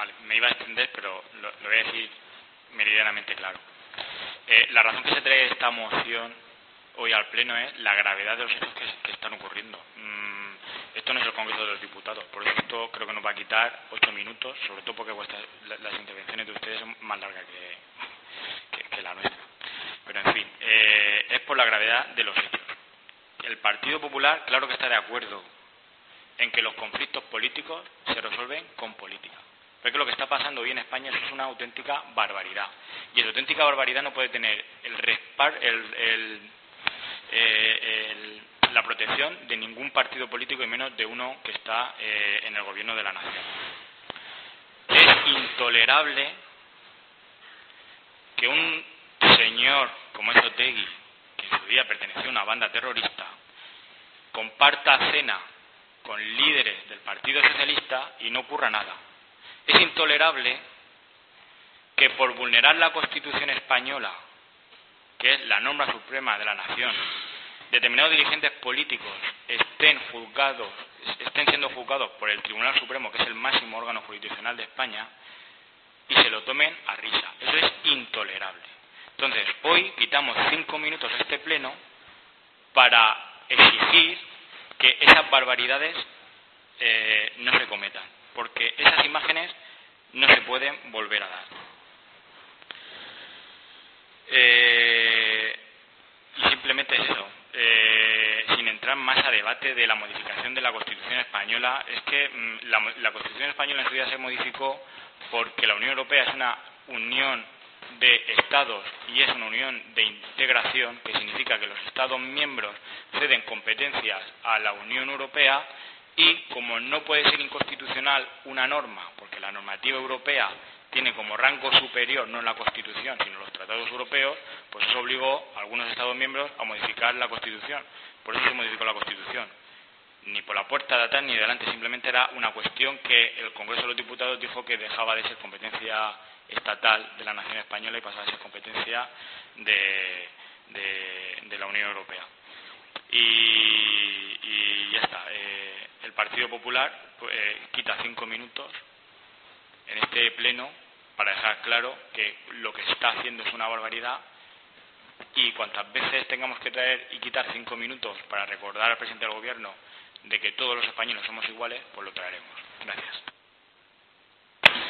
Vale, me iba a extender, pero lo voy a decir meridianamente claro. La razón que se trae esta moción hoy al Pleno es la gravedad de los hechos que están ocurriendo. Esto no es el Congreso de los Diputados, por eso esto creo que nos va a quitar 8 minutos, sobre todo porque las intervenciones de ustedes son más largas que la nuestra. Pero en fin, es por la gravedad de los hechos. El Partido Popular, claro que está de acuerdo en que los conflictos políticos se resuelven con política. Porque lo que está pasando hoy en España es una auténtica barbaridad. Y esa auténtica barbaridad no puede tener la protección de ningún partido político y menos de uno que está en el gobierno de la nación. Es intolerable que un señor como es Otegi, que en su día perteneció a una banda terrorista, comparta cena con líderes del Partido Socialista y no ocurra nada. Es intolerable que por vulnerar la Constitución española, que es la norma suprema de la nación, determinados dirigentes políticos estén siendo juzgados por el Tribunal Supremo, que es el máximo órgano jurisdiccional de España, y se lo tomen a risa. Eso es intolerable. Entonces, hoy quitamos 5 minutos a este pleno para exigir que esas barbaridades no se cometan, porque esas imágenes no se pueden volver a dar. Y simplemente es eso. Sin entrar más a debate de la modificación de la Constitución española, es que la Constitución española en su día se modificó porque la Unión Europea es una unión de Estados y es una unión de integración, que significa que los Estados miembros ceden competencias a la Unión Europea, y como no puede ser inconstitucional una norma, porque la normativa europea tiene como rango superior no la Constitución, sino los tratados europeos, pues eso obligó a algunos Estados miembros a modificar la Constitución. Por eso se modificó la Constitución. Ni por la puerta de atrás ni de delante, simplemente era una cuestión que el Congreso de los Diputados dijo que dejaba de ser competencia estatal de la nación española y pasaba a ser competencia de la Unión Europea. Y ya está. El Partido Popular quita 5 minutos en este pleno para dejar claro que lo que se está haciendo es una barbaridad, y cuantas veces tengamos que traer y quitar 5 minutos para recordar al presidente del gobierno de que todos los españoles somos iguales, pues lo traeremos. Gracias.